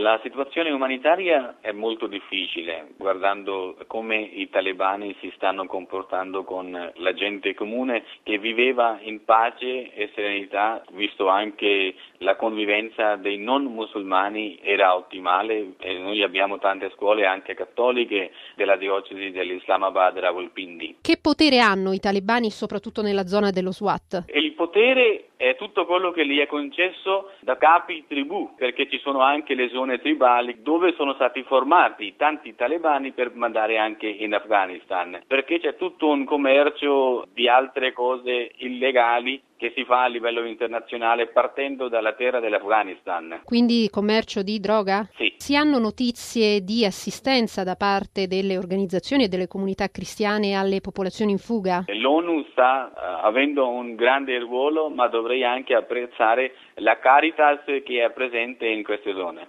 La situazione umanitaria è molto difficile, guardando come i talebani si stanno comportando con la gente comune che viveva in pace e serenità, visto anche la convivenza dei non musulmani era ottimale e noi abbiamo tante scuole anche cattoliche della diocesi dell'Islamabad Rawalpindi. Che potere hanno i talebani soprattutto nella zona dello Swat? Il potere è tutto quello che gli è concesso da capi tribù, perché ci sono anche le zone tribali dove sono stati formati tanti talebani per mandare anche in Afghanistan, perché c'è tutto un commercio di altre cose illegali che si fa a livello internazionale partendo dalla terra dell'Afghanistan. Quindi commercio di droga? Sì. Si hanno notizie di assistenza da parte delle organizzazioni e delle comunità cristiane alle popolazioni in fuga? L'ONU sta avendo un grande ruolo, ma dovrei anche apprezzare la Caritas che è presente in queste zone.